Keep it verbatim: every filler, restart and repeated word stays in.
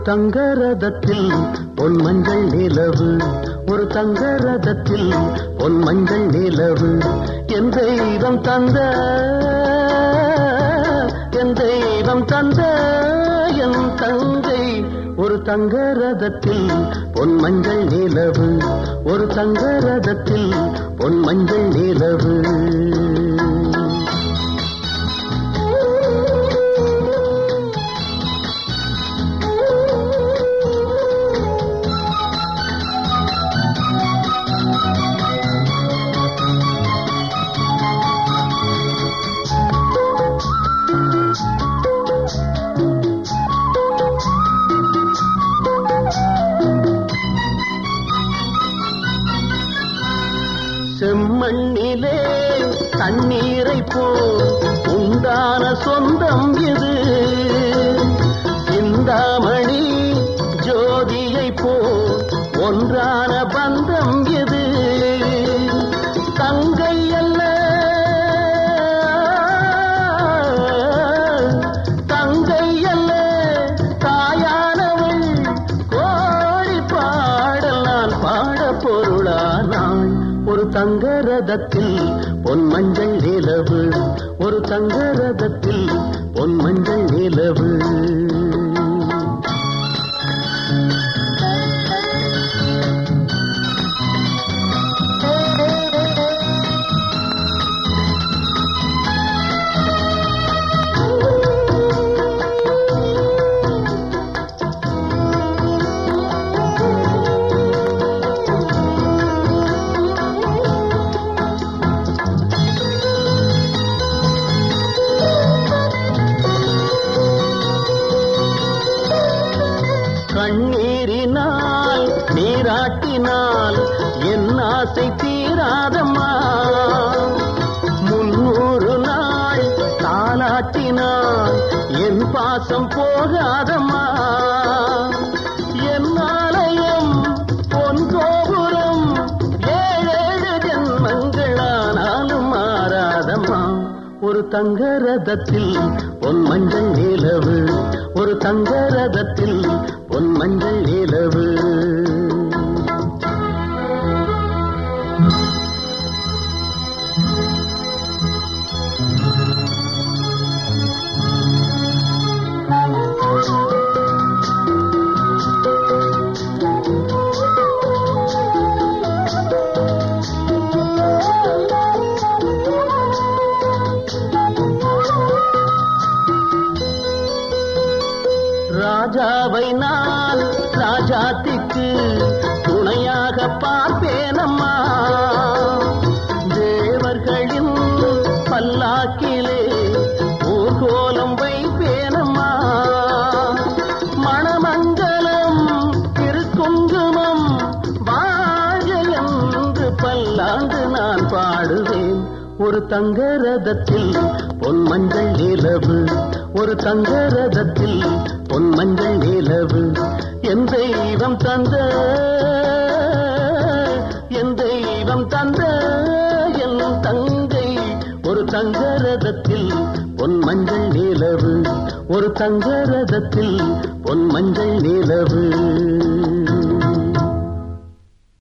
தங்க ரதத்தில் பொன் மஞ்சள் நிலவு, ஒரு தங்க ரதத்தில் பொன் மஞ்சள் நிலவு. என் தெய்வம் தந்த என் தெய்வம் தந்த என் தங்கை, ஒரு தங்க ரதத்தில் பொன் மஞ்சள் நிலவு, ஒரு தங்க ரதத்தில் பொன் மஞ்சள் நிலவு. செம்மண்ணிலே தண்ணீரை போல் உண்டான சொந்தம் இது, சிந்தாமணி ஜோதியை போல் ஒன்றான பந்தம் இது. தங்கை அல்ல தங்கை அல்ல தாயானவள், கோடி பாடல் நான் பாட பொருளானாள். ஒரு தங்க ரதத்தில் பொன் மஞ்சள் நிலவு, ஒரு தங்க ரதத்தில் பொன் மஞ்சள் நிலவு. கண்ணீரினால் நீராட்டினால் என் ஆசை தீராதம்மா, முன்னூறு நாள் தாலாட்டினால் என் பாசம் போகாதம்மா. என் ஆலயம் பொன் கோபுரம் ஏழேழு ஜென்மங்களானாலும் மாறாதம்மா. ஒரு தங்க ரதத்தில் பொன் மஞ்சள் நிலவு, ஒரு தங்க ரதத்தில் பொன் மஞ்சள் நிலவு. ராஜாவை நான் ராஜாத்திக்கு துணையாக பார்ப்பேனம்மா, தேவர்களின் பல்லாக்கிலே ஊர்கோலம் வைப்பேனம்மா. மணமங்கலம் திருக்குங்குமம் வாழ என்று பல்லாண்டு நான் பாடுவேன். ஒரு தங்க ரதத்தில் பொன் மஞ்சள் நிலவு, ஒரு தங்க ரதத்தில் பொன் மஞ்சள் நிலவு. என் தெய்வம் தந்த என் தெய்வம் தந்த என் தங்கை, ஒரு தங்க ரதத்தில் பொன் மஞ்சள் நிலவு, ஒரு தங்க ரதத்தில் பொன் மஞ்சள் நிலவு.